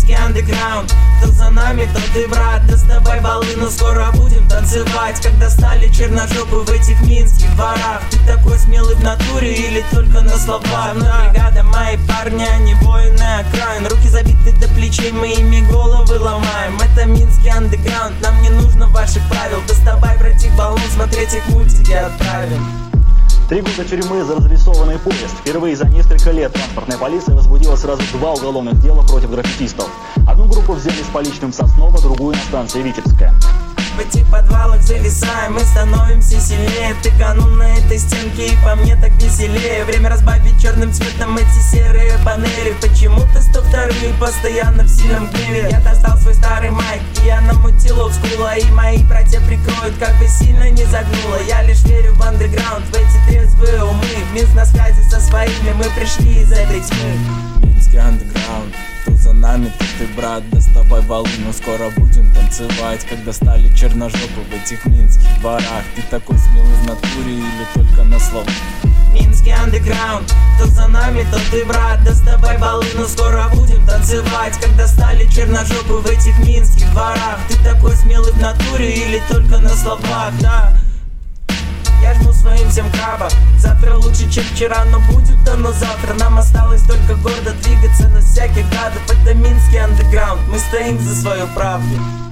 Минский андеграунд, кто за нами, тот и брат. Доставай волыну, скоро будем танцевать. Когда стали черножопы в этих минских дворах. Ты такой смелый в натуре или только на словах? Но бригада, мои парни, они воины окраин. Руки забиты до плечей, мы ими головы ломаем. Это Минский андеграунд, нам не нужно ваших правил. Доставай, братик, баллон, смотреть их мультики отправим. 3 года тюрьмы за разрисованный поезд. Впервые за несколько лет транспортная полиция возбудила сразу 2 уголовных дела против граффитистов. Одну группу взяли с поличным в Сосново, другую на станции Витебская. В этих подвалах зависаем, мы становимся сильнее. Ты канул на этой стенке и по мне так веселее. Время разбавить черным цветом эти серые панели. Почему-то 102-й постоянно в сильном гневе. Я достал свой старый майк, и я намутил олдскула. И мои братья прикроют, как бы сильно не загнуло. Я лишь верю в андеграунд, в эти трезвые умы. Минск на связи со своими, мы пришли из этой тьмы. Минский андеграунд, кто за нами, тот и брат. Доставай волыну, скоро будем танцевать. Когда стали черножопы в этих минских дворах. Ты такой смелый в натуре или только на словах? Минский андеграунд, кто за нами, тот и брат. Доставай волыну, скоро будем танцевать. Когда стали черножопы в этих минских дворах. Ты такой смелый в натуре или только на словах? Да. Я жму своим всем крабам. Завтра лучше, чем вчера, но будет оно завтра. Нам осталось только гордо двигаться на всяких гадов. Это Минский андеграунд, мы стоим за свою правду.